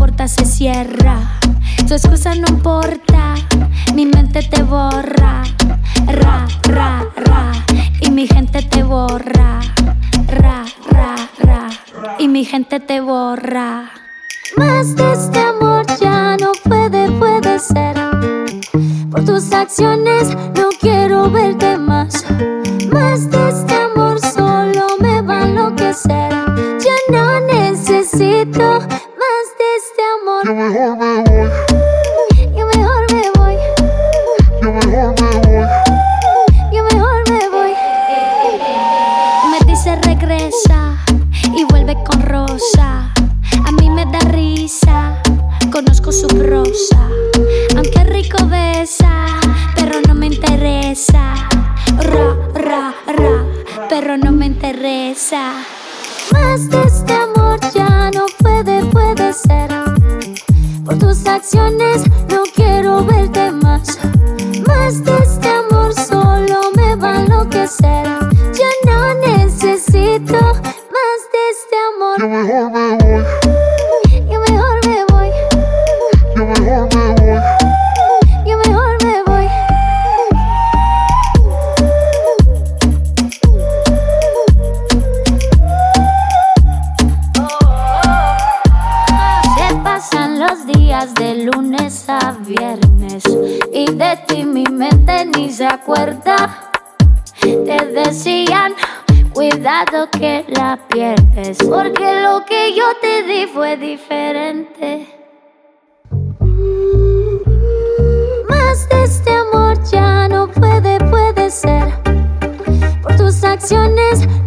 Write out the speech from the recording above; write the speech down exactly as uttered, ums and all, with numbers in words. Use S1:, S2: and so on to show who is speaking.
S1: puerta se cierra. Tu excusa no importa, mi mente te borra. Ra, ra, ra, y mi gente te borra. Ra, ra, ra, y mi gente te borra. Más de este amor ya no puede, puede ser. Por tus acciones no quiero verte más. Más de este amor solo me va a enloquecer. Ya no necesito más de este amor.
S2: Yo mejor me voy.
S1: Yo mejor me voy.
S2: Yo mejor me voy.
S1: Yo mejor me voy. Me dice regresa y vuelve con rosa. A mí me da risa, conozco su prosa. Aunque rico besa, pero no me interesa. Ra, ra, ra, pero no me interesa. Más de este amor ya no puede, puede ser. Por tus acciones no quiero verte más. Más de este amor solo me va a enloquecer. Ya no necesito más de este amor.
S2: Yo mejor me voy.
S1: Yo mejor me voy.
S2: Yo mejor me voy.
S1: Yo mejor me voy. Se pasan los días de lunes a viernes y de ti mi mente ni se acuerda. Te decían, cuidado que la pierdes, porque lo que yo te di fue diferente. Más de este amor ya no puede, puede ser. Por tus acciones